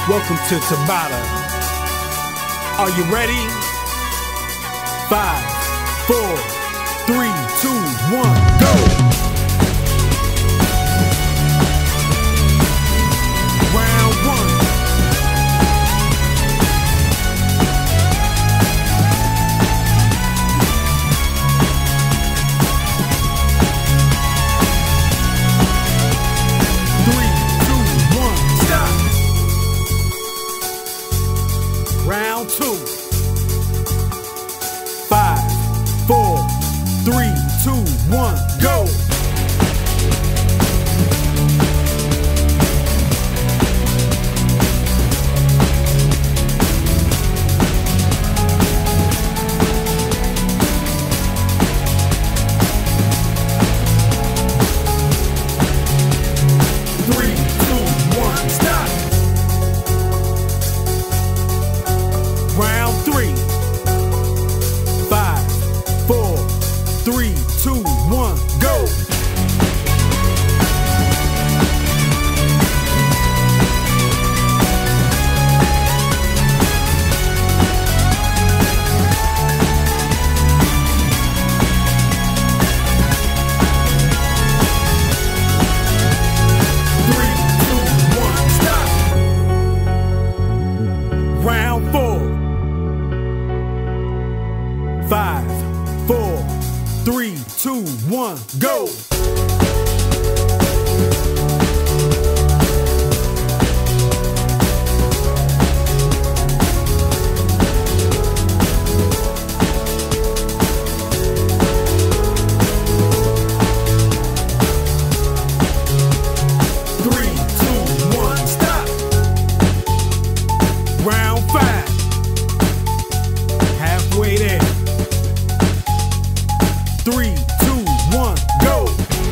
Welcome to Tabata. Are you ready? 5, 4, 3, 2, 1, go! Round 2. 5, 4, 3, 2, 1, go! Round 3. 5, 4, 3, 2, 1, go! Round 4. 5, 4, 3, 2, 1, go! Round 5. Halfway there. 3, 2, 1, go!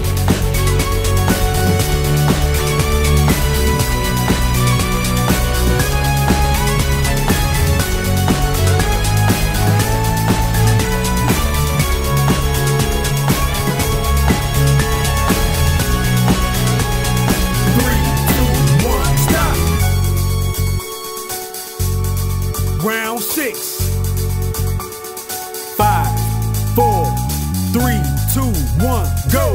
Round 6. 5, 4, 3, 2, 1, go!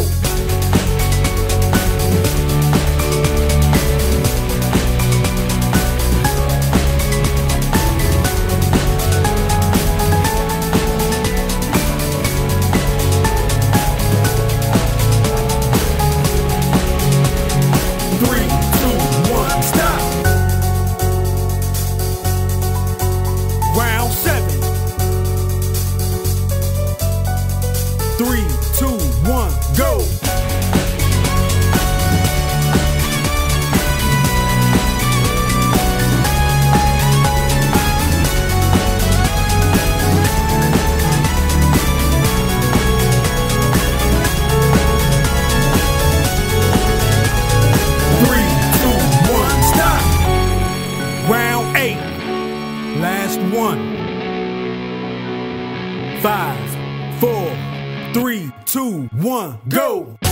Round 7. 3, 2, 1, go! Round 8. Last one. 5, 4, 3, 2, 1, go!